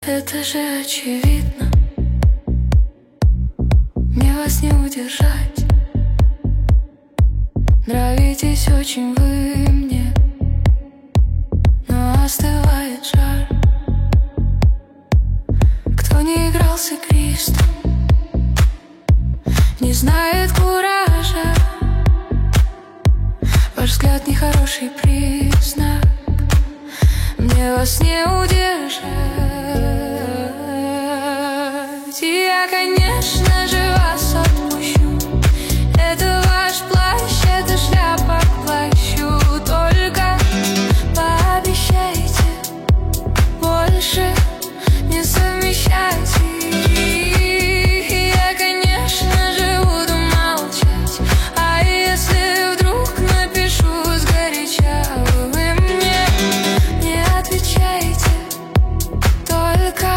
Это же очевидно, мне вас не удержать. Нравитесь очень вы мне, но остывает жар. Кто не играл с игристом, не знает куража. Ваш взгляд нехороший признак, мне вас не удержать. И я, конечно же, вас отпущу. Это ваш плащ, это шляпа к плащу. Только пообещайте больше не совмещать. И я, конечно же, буду молчать. А если вдруг напишу сгоряча, вы мне не отвечайте. Только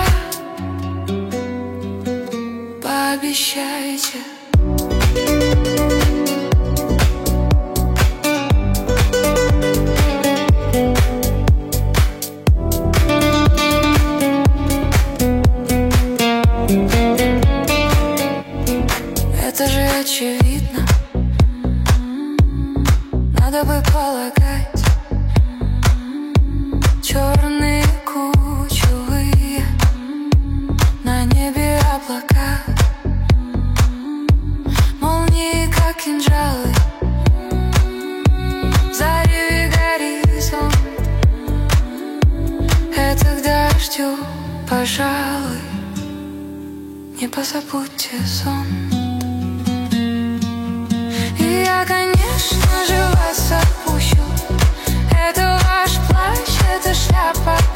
пообещайте. Это же очевидно, надо бы полагать. Черные кучевые, на небе облака, молнии как кинжалы, в зареве горизонт. Это к дождю, пожалуй, не позабудьте сон. И я, конечно же, вас отпущу. Это ваш плащ, это шляпа